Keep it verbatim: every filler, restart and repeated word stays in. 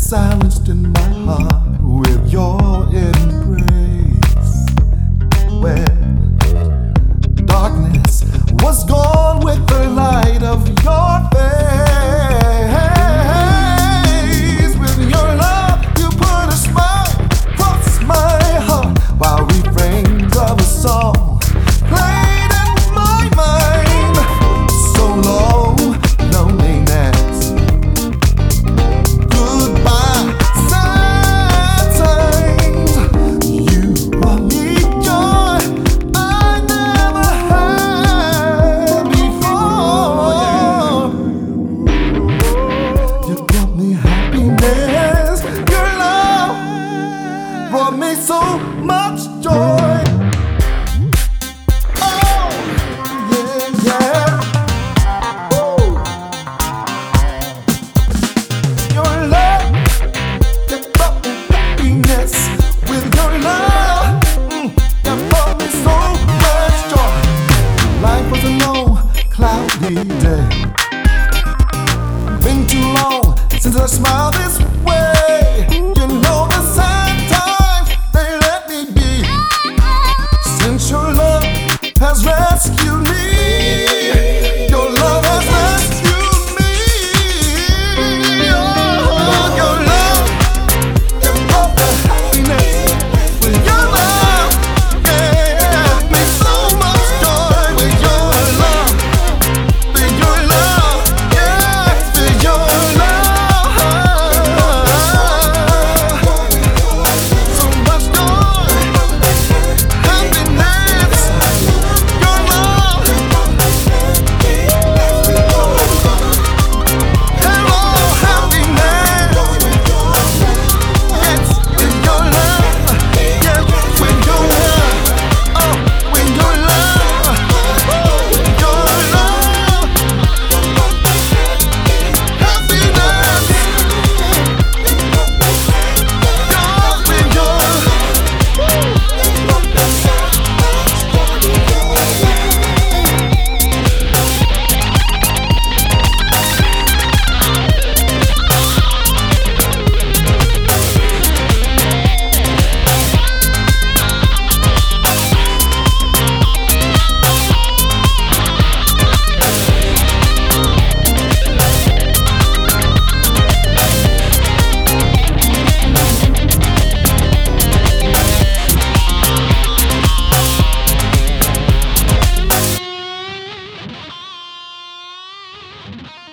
silenced in my heart with your embrace. When darkness was gone with the light of your face, with your love you put a smile across my heart, while refrains of a song played in my mind. So low, loneliness, goodbye, sad times. You brought me joy I never had before. You brought me happiness. Your love brought me so much joy. Oh, yeah, yeah. Woo. Your love, you brought me happiness. With your love, mm, you brought me so much joy. Life was a long, cloudy day. Been too long since I smiled this way. You know the sad times they let me be. Since your love has rescued me, your love has rescued me. Oh, your love, you brought the happiness. With your love, yeah, me so much joy. With your love, with your love, yeah, with your love, so much joy, happiness. Your love, hello, happiness. Yes, with your love, yes, with your love, oh, with your love, your love, happiness. God, with your Thank you.